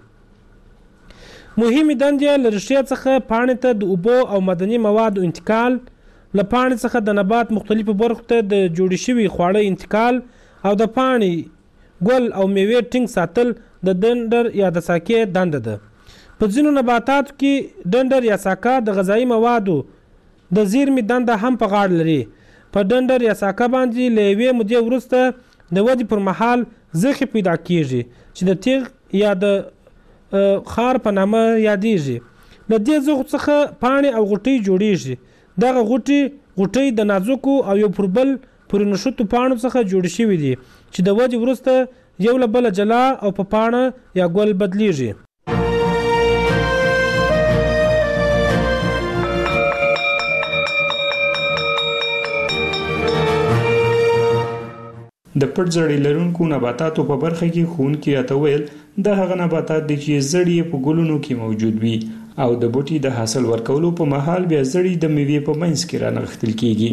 S13: مهمې دندې له ریښې څخه پاڼې ته د اوبو او معدني موادو انتقال، له پاڼې څخه د نبات مختلفو برخو ته د جوړې شوي خواړه انتقال او د پاڼې، ګل او میوې ټینګ ساتل د ډنډر یا د ساکې دنده ده. په ځینو نباتاتو کې ډنډر یا ساکه د غذایي موادو د زیرمې دنده هم په غاړه لري. په ډنډر یا ساکه باندې له یوې مودې وروسته د ودې پر مهال زخې پیدا کیږي چې د تیغ یا د خار په نامه یادیږي. له دې زخو څخه پاڼې او غوټۍ جوړیږي. دغه غوټۍ غوټۍ د نازکو او یو پر بل پورې نښتو پاڼو څخه جوړې شوي دي چې د ودې وروسته یو له بله جلا او په پاڼه یا ګل بدلیږي.
S12: د پټ زړی لرونکو نباتاتو په برخه کې ښوونکي راته ویل دا هغه نباتات دي چې زړی په ګلونو کې موجود وي او د بوټي د حاصل ورکولو په مهال بیا زړی د میوې په منځ کې رانغښتل کیږي.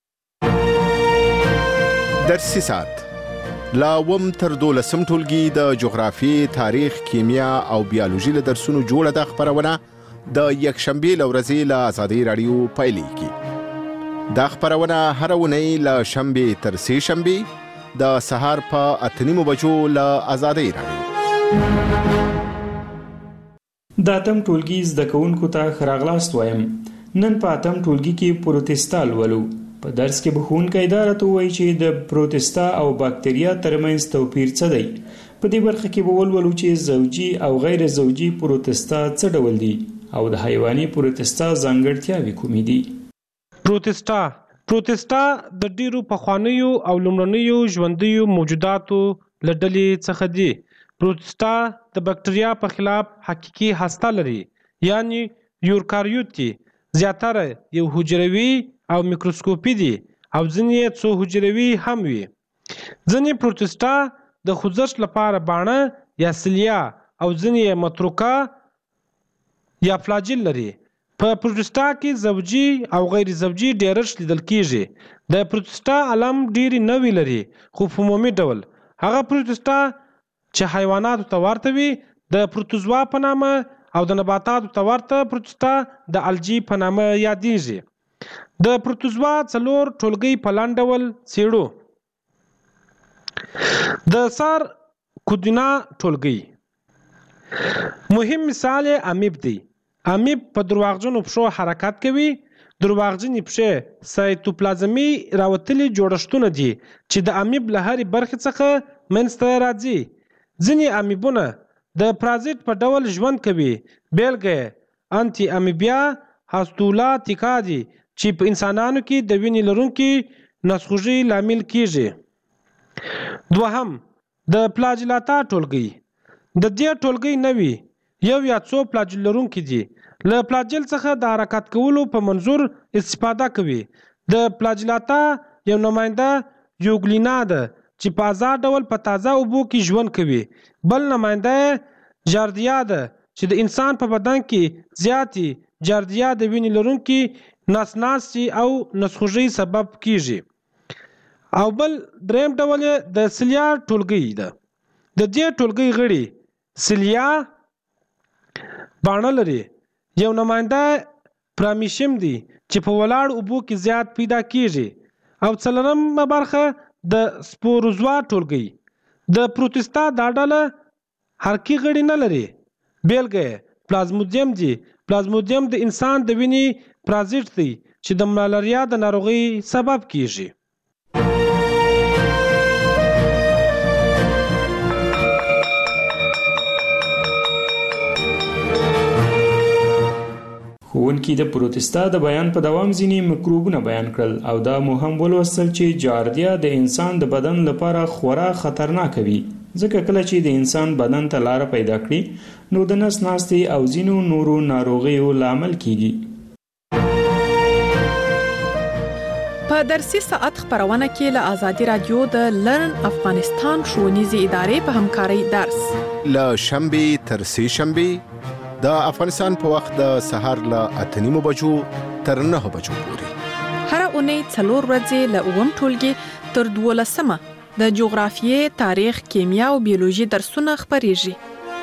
S7: درسي ساعت لا وم تر دولسم ټولګي د جغرافیې، تاریخ، کیمیا او بیولوژي له درسونو جوړه د خبرونه د یکشنبې له ورځې له ازادي راډیو پیلېږي. دا خبرونه هره اونۍ له شنبې تر سې شنبې د سهار په اته نیمو بجو له ازادي راډیو.
S12: د اتم ټولګي زده کوونکو ته ښه راغلاست وایم. نن په اتم ټولګي کې پروتستا لولو. په درس کې به ښوونکی دا راته ووایي چې د پروتستا او باکتریا ترمنځ توپیر څه دی. په دې برخه کې به ولولو چې زوجي او غیر زوجي پروتستا څه ډول دي او د حیواني پروتستا ځانګړتیاوې کومې دي.
S13: پروتستا پروتستا د ډیرو پخوانیو او لومړنیو ژوندیو موجوداتو له ډلې څخه دي. پروتستا د بکټریا په خلاف حقیقي هسته لري، یعنی یوکاریوت دي. زیاتره یو حجروي او میکروسکوپي دي او ځینې څو حجروي هم وي. ځینې پروتستا د خوځښت لپاره باڼه یا سیلیا او ځینې متروکه یا فلاجیل لري. په پروتستا کې زوجي او غیر زوجي ډیرښت لیدل کیږي. د پروتستا علم ډیری نوی لري، خو په عمومي ډول هغه پروتستا چې حیواناتو ته ورته وي د پروتوزوا په نامه او د نباتاتو ته ورته پروتستا د الجی په نامه یادیږي. د پروتوزوا څلور ټولګي په لاندې ډول څېړو. د سار کودینا ټولګي مهم مثال امیب دی. امیب په درواغجنو پښو حرکت کوي. درواغجنې پښې سایتوپلازمي راوتلي جوړښتونه دي چې د امیب له هرې برخې څخه منځته راځي. ځینې امیبونه د پرازیت په ډول ژوند کوي. بیلګه یې انټي امیبیا هاستولاتیکا دي چې په انسانانو کې د وینې لرونکي نسخوږي لامل کیږي. دوهم د پلاجلاتا ټولګي. د دې ټولګي نوي یو یا څو پلاجل لرونکي دي. له پلاجل څخه د حرکت کولو په منظور استفاده کوي. د پلاجلاتا یو نماینده یوګلینا ده چې په آزاد ډول په تازه اوبو کې ژوند کوي. بل نماینده جاردیا ده چې د انسان په بدن کې زیاتی جاردیا د وینې لرونکي ناسناسي او نسخوږي سبب کیږي. او بل دریم ډول د سلیا ټولګي ده. د دې ټولګي غړي سلیا باڼه لري. یو نماینده پرامیشم دی چې په ولاړ اوبو کې زیات پیدا کیږي. او څلورمه برخه د سپوروزوا ټولګي. د پروتستا دا ډله حرکي غړي نه لري. بیلګه یې پلازمودیم دی. پلازمودیم د انسان د وینې پرازیت دی چې د ملاریا د ناروغۍ سبب کیږي.
S12: ښوونکي د پروتستا د بیان په دوام ځینې میکروبونه بیان کړل او دا مو هم ولوستل چې جاردیا د انسان د بدن لپاره خورا خطرناک وي، ځکه کله چې د انسان بدن ته لاره پیدا کړي نو د نس ناستې او ځینو نورو ناروغیو لامل کیږي.
S11: په درسي ساعت خبرونه کې له آزادي رادیو د لرن افغانستان ښوونیزې ادارې په همکارۍ درس
S14: له شنبې تر سې شنبې د افغانستان په وخت د سهار له اته نیمو بجو تر نهه بجو پورې.
S11: هر اونۍ څلور ورځې له اووم ټولګي تر دولسمه د جغرافیې، تاریخ، کیمیا او بیولوژي درسونه خبرېږي.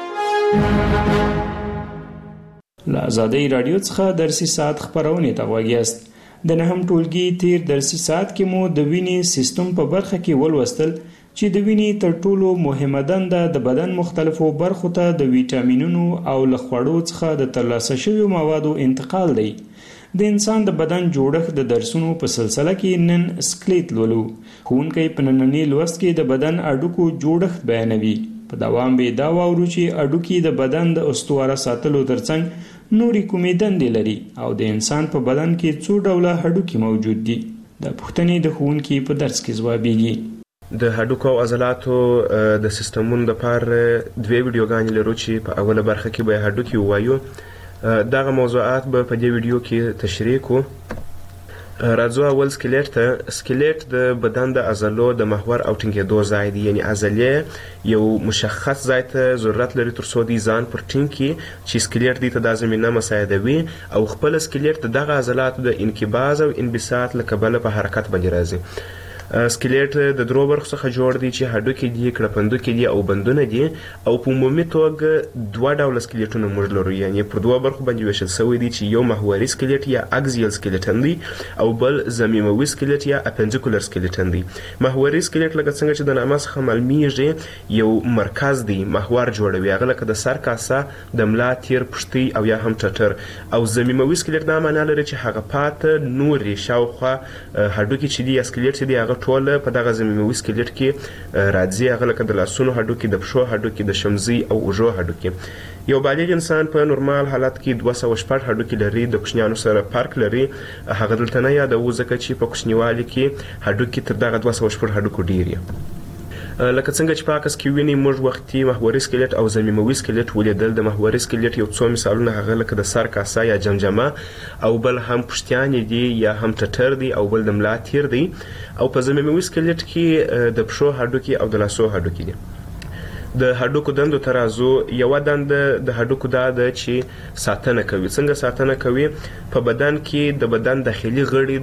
S12: له آزادۍ رادیو څخه درسي ساعت خبرونې ته غوږ یاست. د نهم ټولګي تیر درسي ساعت کې مو د وینې سیستم په برخه کې ولوستل چې د وینې تر ټولو مهمه دنده د بدن مختلفو برخو ته د ویټامینونو او له خوړو څخه د ترلاسه شویو موادو انتقال دی. د انسان د بدن جوړښت د درسونو په سلسله کې نن سکلیټ لولو. ښوونکی په ننني لوست کې د بدن اډوکو جوړښت بیانوي. په دوام به دا واورو چې اډوکي د بدن د استواره ساتلو ترڅنګ نورې کومې دندې لري او د انسان په بدن کې څو ډوله هډوکي موجود دي. د پوښتنې د ښوونکي په درس کې ځوابیږي.
S15: د هډوکو او عضلاتو د سیستمونو لپاره دوه ویډیوګانې لرو چې په اوله برخه کې به هډوکي ووایو. دغه موضوعات به په دې ویډیو کې تشریح کوو. راځو اول سکلیټ ته. سکلیټ د بدن د عضلو د محور او ټینګېدو ځای دی، یعنی عضلې یو مشخص ځای ته ضرورت لري تر څو دوی ځان پر ټینګ کړي چې سکلیټ دوی ته دا زمینه مساعدوي او خپل سکلیټ د دغه عضلاتو د انقباض او انبساط له کبله په حرکت باندې راځي. سکلیټ د درو برخو څخه جوړ دی چې هډوکي دي، کړپندوکي دي او بندونه دي. او په عمومي توګه دوه ډوله سکلیټونه موږ لرو، یعنی پر دوه برخو باندې ویشل شوی دی چې یو محوري سکلیټ یا اکزیل سکلیټن دی او بل ضمیموي سکلیټ یا اپنډیکولر سکلیټن دی. محوري سکلیټ لکه څنګه چې د نامه څخه معلومیږي یو مرکز دی، محور جوړوي، هغه لکه د سر کاسه، د ملا تیر، پښتۍ او یا هم ټټر. او ضمیموي سکلیټ دا معنا لري چې هغه پاته نورې شاوخوا هډوکي چې دي یا سکلیټ چې دی هغه ټول په دغه ضمیموي سکلیټ کې راځي، هغه لکه د لاسونو هډوکي، د پښو هډوکي، د شمزي او اوږو هډوکي. یو بالغ انسان په نورمال حالت کې دوه سوه شپږ هډوکي لري، د کوچنیانو سره فرق لري. هغه دلته نه یادوو ځکه چې په کوچنیوالي کې هډوکي تر دغه دوه سوه شپږ هډوکو ډېر وي. لکه څنګه چې په عکس کې ویني موږ وختي محوري سکلیټ او ضمیموي سکلیټ ولیدل. د محوري سکلیټ یو څو مثالونه هغه لکه د سر کاسه یا جمجمه او بل هم پښتیانې دي یا هم ټټر دی او بل د ملا تیر دی. او په ضمیموي سکلیټ کې د پښو هډوکي او د لاسو هډوکي دي. د هډوکو دندو ته راځو. یوه دنده د هډوکو دا ده چې ساتنه کوي. څنګه ساتنه کوي؟ په بدن کې د بدن داخلي غړي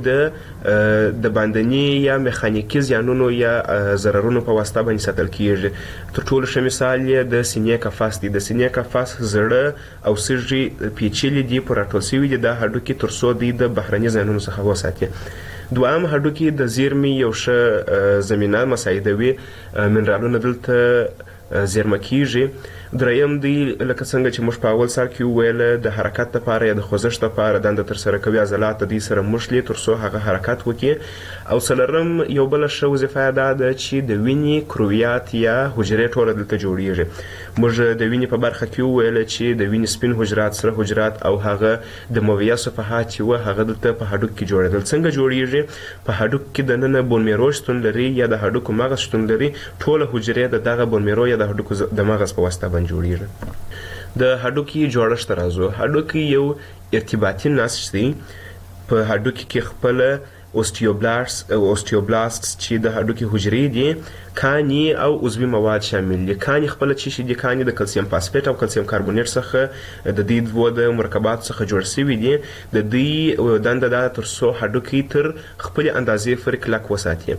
S15: د د باندني یا میخانیکي زیانونو یا ضررونو په واسطه باندې ساتل کیږي. تر ټولو ښه مثال یې د سینې قفس دی. د سینې قفس زړه او سږي پیچلي دي، په راټول شوي دي دا هډوکي تر څو دوی د بهرني زیانونو څخه وساتي. دویم هډوکي د زیرمې یو ښه زمینه مساعدوي. منرالونه دلته زیرمه کیږي. دریم دی لکه څنګه چې موږ په اول سر کې وویل د حرکت لپاره یا د خوځښت لپاره دنده ترسره کوي عضلات د دې سره مښلي تر څو هغه حرکت وکړي او څلورم یو بله ښه وظیفه دا ده چې د وینې کرویات یا حجرې ټوله دلته جوړیږي موږ د وینې په برخه کې وویل چې د وینې سپین حجرات سره حجرات او هغه د مویه صفحات چې وه هغه دلته په هډوک کې جوړېدل څنګه جوړیږي په هډوک کې دننه بون میرو شتون لري یا د هډوکو مغز شتون لري ټوله حجرې د دغه بون میرو یا د هډوکو د مغز په واسطه باندې جوړیږي د هډوکي جوړښت ته راځو هډوکي یو ارتباطي نسج دی په هډوکي کې خپله اوستیوبلاست اوستیوبلاست چې د هډوکي حجرې دي کاني او عضوي مواد شامل دي کاني خپله چې شي دي کاني د کلسیم فاسفیټ او کلسیم کاربونیټ څخه د دې دوه د مرکباتو څخه جوړ شوي دي د دوی دنده دا تر څو هډوکي تر خپلې اندازې پورې کلک وساتي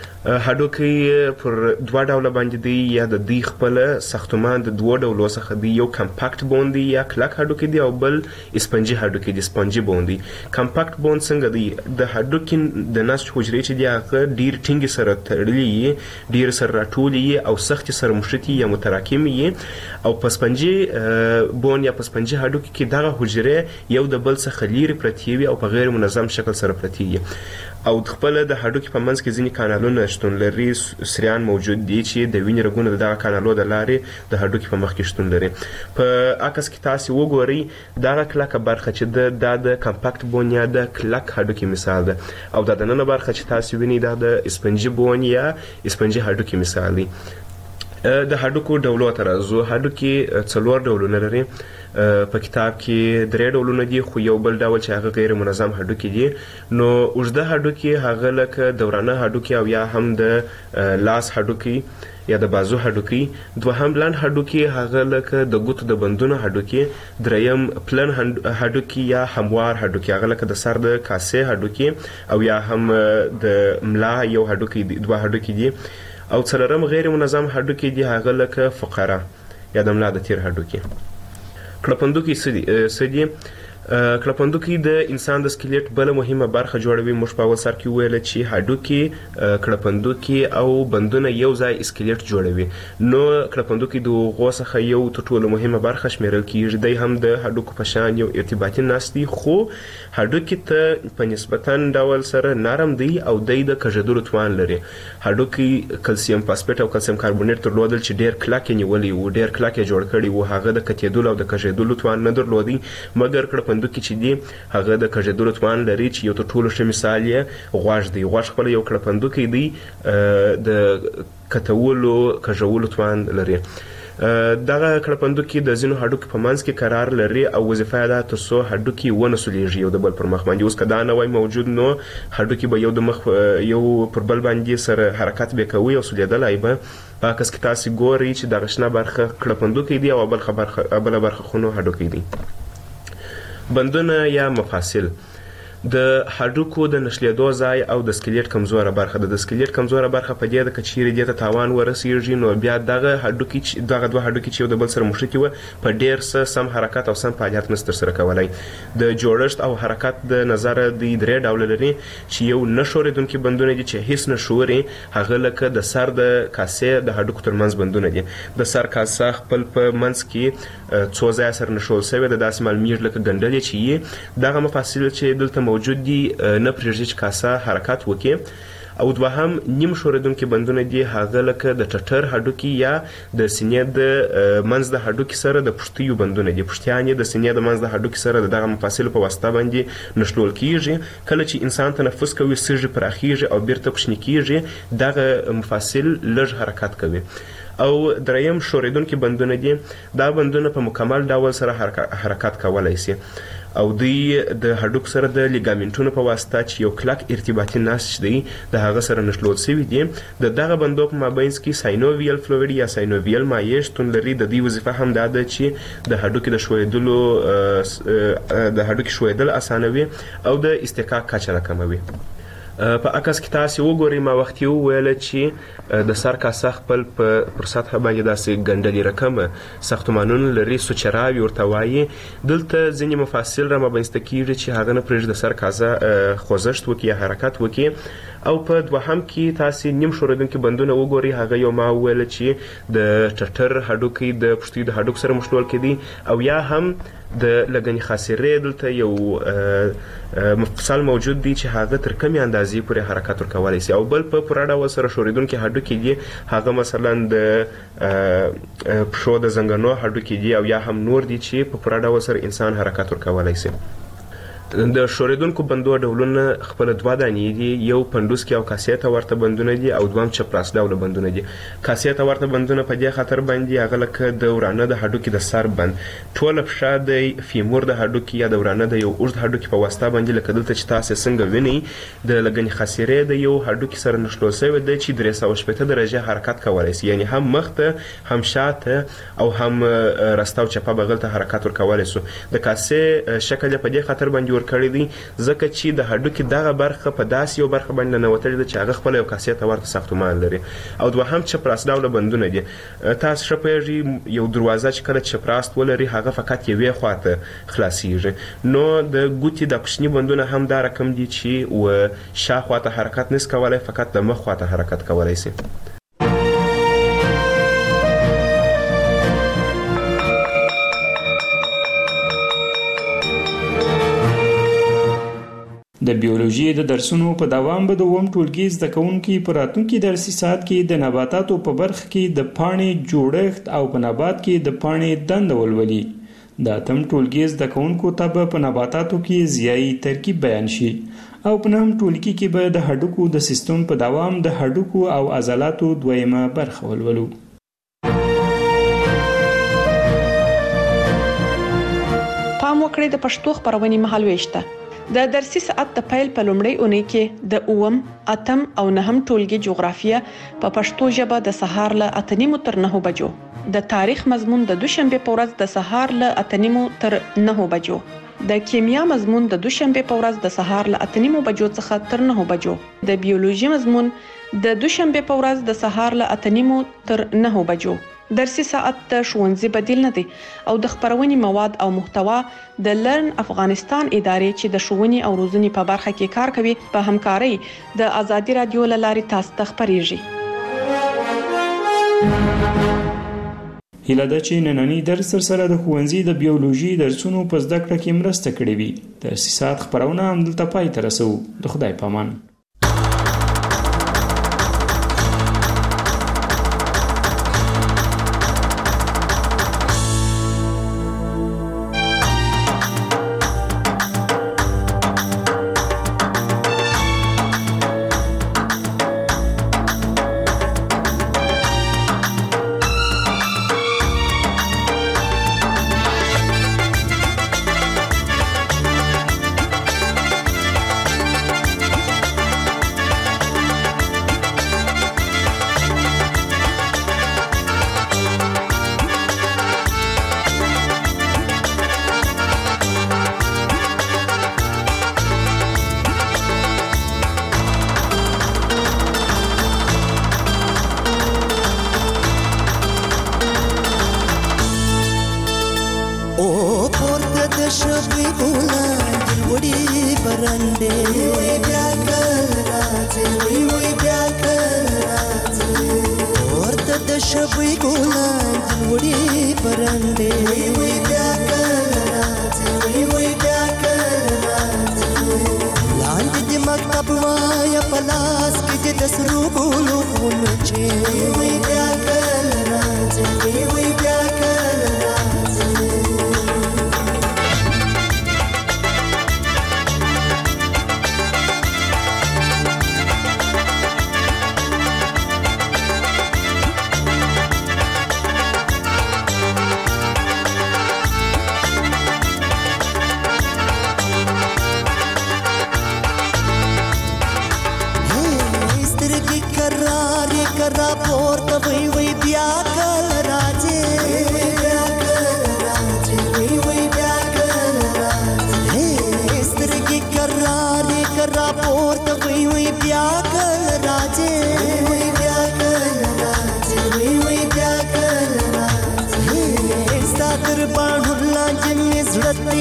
S15: هډوکي پر دوه ډوله باندې دی یا د دوی خپله ساختمان د دوه ډولو څخه دی یو کمپاکټ بون دی یا کلک هډوکي دی او بل اسپنجي هډوکي دی سپنجي بون دی کمپاکټ بون څنګه دی د هډوکي د نسج حجرې چې دی هغه ډېر ټینګې سره تړلي یي ډېر سره راټولي یي او سختې سره مښتي یا متراکمې یي او په سپنجي بون یا په سپنجي هډوکي کې دغه حجرې یو د بل څخه لیرې پرتې وي او په غیر منظم شکل سره پرتې وي او خپله د هډوکي په منځ کې ځینې کانالونه شتون لري سریان موجود دي چې د وینې رګونه د دغه کانالو د لارې د هډوکي په مخ کې شتون لري په عکس کې تاسې وګورئ دغه کلکه برخه چې ده دا د کمپاکټ بون یا د کلک هډوکي مثال ده او دا دننه برخه چې تاسې وینئ دا د اسپنجي بون یا اسپنجي هډوکي مثال دی د هډوکو ډولو ته راځو هډوکي څلور ډولونه لري په کتاب کې درې ډولونه دي خو یو بل ډول چې هغه غیر منظم هډوکي دي نو اوږده هډوکي هغه لکه دورانه هډوکي او یا هم د لاس هډوکي یا د بازو هډوکي دوهم لنډ هډوکي هغه لکه د ګوتو د بندونو هډوکي دریم پلن هډوکي یا هموار هډوکي هغه لکه د سر د کاسې هډوکي او یا هم د ملا یو هډوکي دوه هډوکي دي او څلورم غیر منظم هډوکي دي هغه لکه فقره یا د ملا د تیر هډوکي کړپندوکي څه دي کړپندوکي د انسان د سکلیټ بله مهمه برخه جوړوي موږ په اول سر کې وویله چې هډوکي کړپندوکي او بندونه یو ځای سکلیټ جوړوي نو کړپندوکي د هغو څخه یو تر ټولو مهمه برخه شمیرل کیږي دی هم د هډوکو په شان یو ارتباطي نسج دی خو هډوکي ته په نسبتا ډول سره نرم دی او دی د کږېدلو توان لري هډوکي کلسیم فاسفیټ او کلسیم کاربونیټ درلودل چې ډېر کلک یې نیولی و ډېر کلک یې جوړ کړي و هغه د کتېدلو او د کږېدلو توان نه درلودی مګر کړپندوکي چې دی هغه د کږېدلو توان لري چې یو تر ټولو ښه مثال یې غوږ دی غوږ خپله یو کړپندوکی دی د کتولو کږولو توان لري دغه کړپندوکي د ځینو هډوکي په منځ کې قرار لري او وظیفه یې ده تر څو هډوکي ونه سولیږي یو د بل پر مخ باندې اوس که دا نه وای موجود نو هډوکي به یو د مخ یو پر بل باندې سره حرکت به کوي او سولیدلی به په عکس کې تاسې ګورئ چې دغه شنه برخه کړپندوکی دی او بله برخه خونو هډوکی دی بندونه یا مفاصل د هډوکو د نښلېدو ځای او د سکلیټ کمزوره برخه ده د سکلیټ کمزوره برخه په دې ده که چیرې دې ته تاوان ورسیږي نو بیا دغه هډوکي دغه دوه هډوکي چې یو د بل سره مښتي وه په ډېر څه سم حرکت او سم فعالیت نشي ترسره کولی د جوړښت او حرکت د نظره دوی درې ډوله لري چې یو نه ښورېدونکي بندونه دي چې هیڅ نه ښوري هغه لکه د سر د کاسې د هډوکو ترمنځ بندونه دي د سر کاسه خپل په منځ کې څو ځایه سره نښول شوې ده داسې معلومیږي لکه ګنډلې چې یي دغه مفاصل چې دلته موجود دي نه پرېږدي چې کاسه حرکت وکړي او دوهم نیم ښورېدونکي بندونه دي هغه لکه د ټټر هډوکي یا د سینې د منځ د هډوکي سره د پښتیو بندونه دي پښتیان یې د سینې د منځ د هډوکي سره د دغه مفاصلو په واسطه باندې نښلول کیږي کله چې انسان تنفس کوي سږي پراخیږي او بیرته کوچني کیږي دغه مفاصل لږ حرکت کوي او دریم ښورېدونکي بندونه دي دا بندونه په مکمل ډول سره حرکت کولی شي او دوی د هډوکو سره د لیګامنټونو په واسطه چې یو کلک ارتباطي نسج دی د هغه سره نښلول شوي دي د دغه بندو په مابینځ کې ساینوویل فلویډ یا ساینوویل مایع شتون لري د دوی وظیفه هم دا ده چې د هډوکي د ښویېدلو د هډوکي ښویېدل اسانوي او د استحقاق کچه راکموي په عکس کې تاسې وګورئ ما وختي وویله چې د سر کاسه خپل پر سطحه باندې داسې ګنډلې رقمه ساختمانونه لري سوچراوي ورته وایي دلته ځینې مفاصل را مابینځته کیږي چې هغه نه پرېږدي د سر کاسه خوځښت وکړي یا حرکت وکړي او په دوهم کې تاسو نیم ښورېدونکي بندونه وګورئ. هغه یو ما وویل چې د ټټر هډوکي د پښتۍ د هډوکو سره مښلول کېدي او یا هم د لګنې خاصرې دلته یو مفصل موجود دی چې هغه تر کمې اندازې پورې حرکت ورکولی شي. او بل په پوره ډول سره ښورېدونکي هډوکي دي هغه مثلا د پښو د زنګنو هډوکي دي او یا هم نور دي چې په پوره ډول سره انسان حرکت ورکولی شي. د ښورېدونکو بندو ډولونه خپله دوه دانې دي، یو پنډوسکي او کاسې ته ورته بندونه دي او دوهم چپراس ډوله بندونه دي. کاسې ته ورته بندونه په دې خاطر باندې هغه لکه د ورانه د هډوکي د سر بند، ټوله پښه د فیمور د هډوکي یا د ورانه د یو اوږد هډوکي په واسطه باندې لکه دلته چې تاسې څنګه وینئ د لګنې خاصرې د یو هډوکي سره نښلول شوی دی چې درې سوه شپېته درجې حرکت کولی شي، یعنې هم مخ ته هم شاته او هم رسته او چپه بغل ته حرکت ورکولی شو. د کاسې شکل یې په دې خاطر باندې کړی دی ځکه چې د هډوکي دغه برخه په داسې یو برخه باندې ننوتلې ده چې هغه خپله یو کاسې ته ورته ساختمان لري. او دوهم چپراس ډوله بندونه دي. تاسو ښه پوهېږئ یو دروازه چې کله چپراست ولري هغه فقط یوې خوا ته خلاصیږي، نو د ګوتې د کوچني بندونه هم دا رقم دي چې و شاخوا ته حرکت نس کولی، فقط د مخ خوا ته حرکت کولی شي.
S12: د بیولوژي د درسونو په دوام به د اووم ټولګي زده کوونکي په راتلونکي درسي ساعت کې د نباتاتو په برخه کې د پاڼې جوړښت او په نبات کې د پاڼې دنده ولولي. د اتم ټولګي زده کوونکو ته به په نباتاتو کې ضیایي ترکیب بیان شي او په نهم ټولګي کې به د هډوکو د سیستم په دوام د هډوکو او عضلاتو دویمه برخه ولولو.
S11: پام وکړئ د پښتو خپرونې مهالوېش ته. د درسي ساعت د پیل په لومړۍ اونۍ کې د اووم، اتم او نهم ټولګي جغرافیه په پښتو ژبه د سهار له اته نیمو تر نهو بجو، د تاریخ مضمون د دوشنبه په ورځ د سهار له اته نیمو تر نهو بجو، د کیمیا مضمون د دوشنبه په ورځ د سهار له اته نیمو بجو څخه تر نهو بجو، د بیولوژي مضمون د دوشنبه په ورځ د سهار له اته نیمو تر نهو بجو. درسي ساعت د ښوونځي بدیل نه دی او د خپرونې مواد او محتوا د لرن افغانستان ادارې چې د ښوونې او روزنې په برخه کې کار کوي په همکارۍ د آزادي رادیو له لارې تاسو ته خپریږي.
S12: هیله ده چې نننی درس سره د ښوونځي د بیولوژي درسونو په زده کړه کې مرسته کړې وي. درسي ساعت خپرونه همدلته پای ته رسوو. د خدای په امان.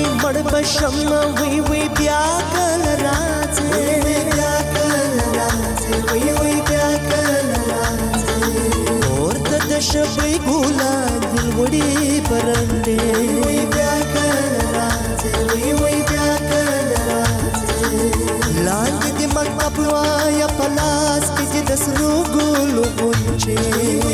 S16: Shama we we bya kal raat we we bya kal raat وی وی بیا کله راځي ورته د شپې ګولا دل وړي پرندې وی بیا کله راځي وی وی بیا کله راځي لاندې د مکتب وایا پلاس کې د سرو ګلو غونچې